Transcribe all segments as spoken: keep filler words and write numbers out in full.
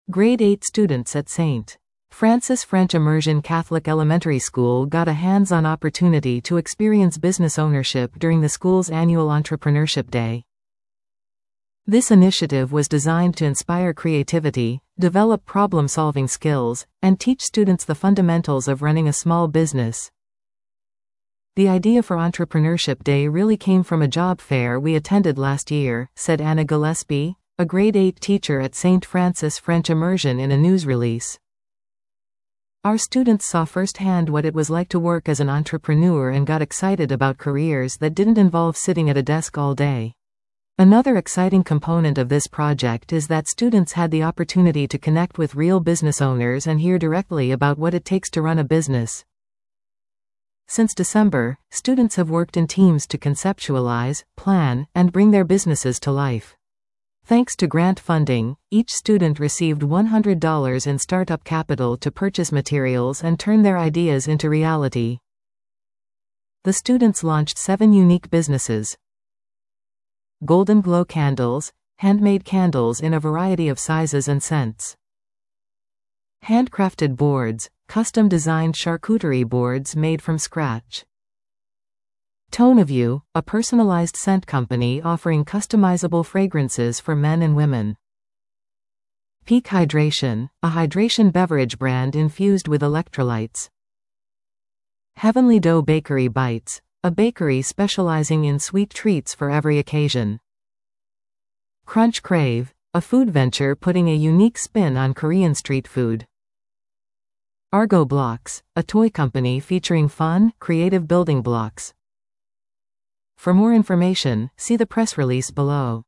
Grade eight students at Saint Francis French Immersion Catholic Elementary School got a hands-on opportunity to experience business ownership during the school's annual Entrepreneurship Day. This initiative was designed to inspire creativity, develop problem-solving skills, and teach students the fundamentals of running a small business. The idea for Entrepreneurship Day really came from a job fair we attended last year, said Anna Gillespie, a grade eight teacher at Saint Francis French Immersion in a news release. Our students saw firsthand what it was like to work as an entrepreneur and got excited about careers that didn't involve sitting at a desk all day. Another exciting component of this project is that students had the opportunity to connect with real business owners and hear directly about what it takes to run a business. Since December, students have worked in teams to conceptualize, plan, and bring their businesses to life. Thanks to grant funding, each student received one hundred dollars in startup capital to purchase materials and turn their ideas into reality. The students launched seven unique businesses: Golden Glow Candles, handmade candles in a variety of sizes and scents; handcrafted boards, custom-designed charcuterie boards made from scratch; Tone of You, a personalized scent company offering customizable fragrances for men and women; Peak Hydration, a hydration beverage brand infused with electrolytes; Heavenly Dough Bakery Bites, a bakery specializing in sweet treats for every occasion; Crunch Crave, a food venture putting a unique spin on Korean street food; Argo Blocks, a toy company featuring fun, creative building blocks. For more information, see the press release below.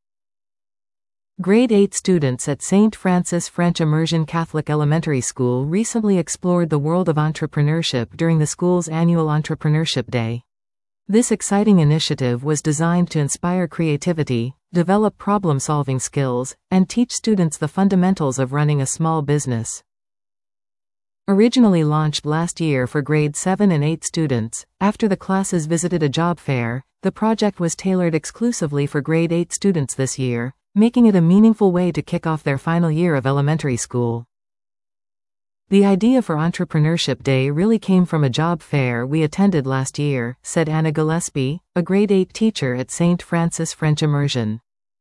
Grade eight students at Saint Francis French Immersion Catholic Elementary School recently explored the world of entrepreneurship during the school's annual Entrepreneurship Day. This exciting initiative was designed to inspire creativity, develop problem-solving skills, and teach students the fundamentals of running a small business. Originally launched last year for grade seven and eight students, after the classes visited a job fair, the project was tailored exclusively for grade eight students this year, making it a meaningful way to kick off their final year of elementary school. The idea for Entrepreneurship Day really came from a job fair we attended last year, said Anna Gillespie, a grade eight teacher at Saint Francis French Immersion.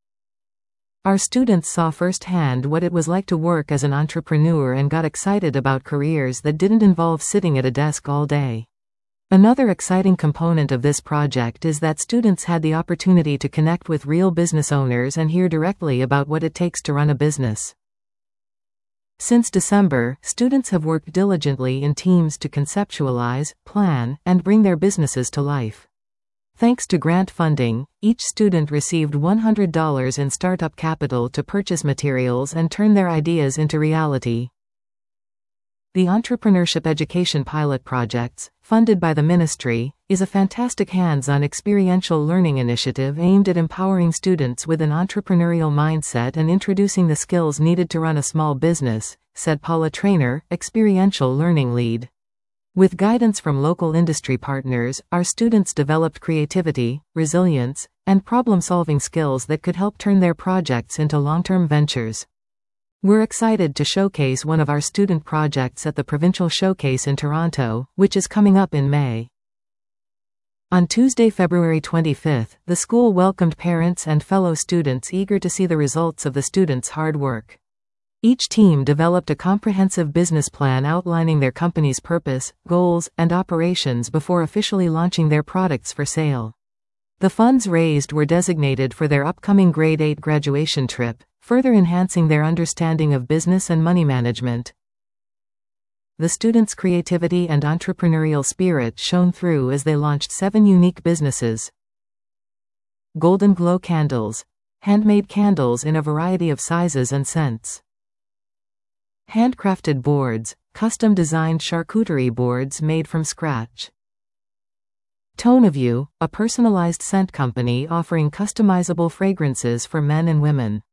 Our students saw firsthand what it was like to work as an entrepreneur and got excited about careers that didn't involve sitting at a desk all day. Another exciting component of this project is that students had the opportunity to connect with real business owners and hear directly about what it takes to run a business. Since December, students have worked diligently in teams to conceptualize, plan, and bring their businesses to life. Thanks to grant funding, each student received one hundred dollars in startup capital to purchase materials and turn their ideas into reality. The Entrepreneurship Education Pilot Projects, funded by the ministry, is a fantastic hands-on experiential learning initiative aimed at empowering students with an entrepreneurial mindset and introducing the skills needed to run a small business, said Paula Trainer, experiential learning lead. With guidance from local industry partners, our students developed creativity, resilience, and problem-solving skills that could help turn their projects into long-term ventures. We're excited to showcase one of our student projects at the Provincial Showcase in Toronto, which is coming up in May. On Tuesday, February twenty-fifth, the school welcomed parents and fellow students eager to see the results of the students' hard work. Each team developed a comprehensive business plan outlining their company's purpose, goals, and operations before officially launching their products for sale. The funds raised were designated for their upcoming grade eight graduation trip, further enhancing their understanding of business and money management. The students' creativity and entrepreneurial spirit shone through as they launched seven unique businesses: Golden Glow Candles, handmade candles in a variety of sizes and scents; handcrafted boards, custom-designed charcuterie boards made from scratch; Tone of You, a personalized scent company offering customizable fragrances for men and women;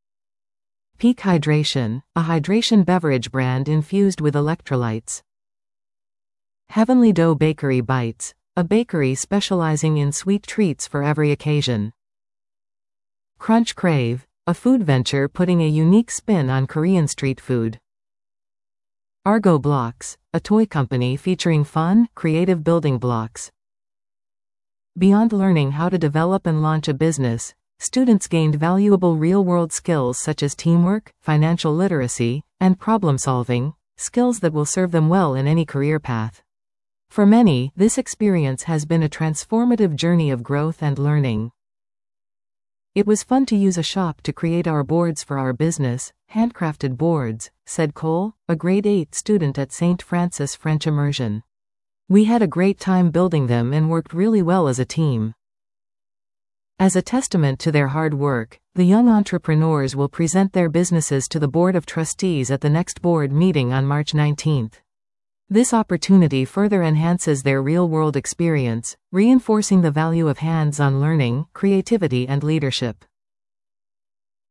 Peak Hydration, a hydration beverage brand infused with electrolytes; Heavenly Dough Bakery Bites, a bakery specializing in sweet treats for every occasion; Crunch Crave, a food venture putting a unique spin on Korean street food. Argo Blocks, a toy company featuring fun, creative building blocks. Beyond learning how to develop and launch a business, students gained valuable real-world skills such as teamwork, financial literacy, and problem-solving, skills that will serve them well in any career path. For many, this experience has been a transformative journey of growth and learning. It was fun to use a shop to create our boards for our business, handcrafted boards, said Cole, a grade eight student at Saint Francis French Immersion. We had a great time building them and worked really well as a team. As a testament to their hard work, the young entrepreneurs will present their businesses to the Board of Trustees at the next board meeting on March nineteenth. This opportunity further enhances their real-world experience, reinforcing the value of hands-on learning, creativity and leadership.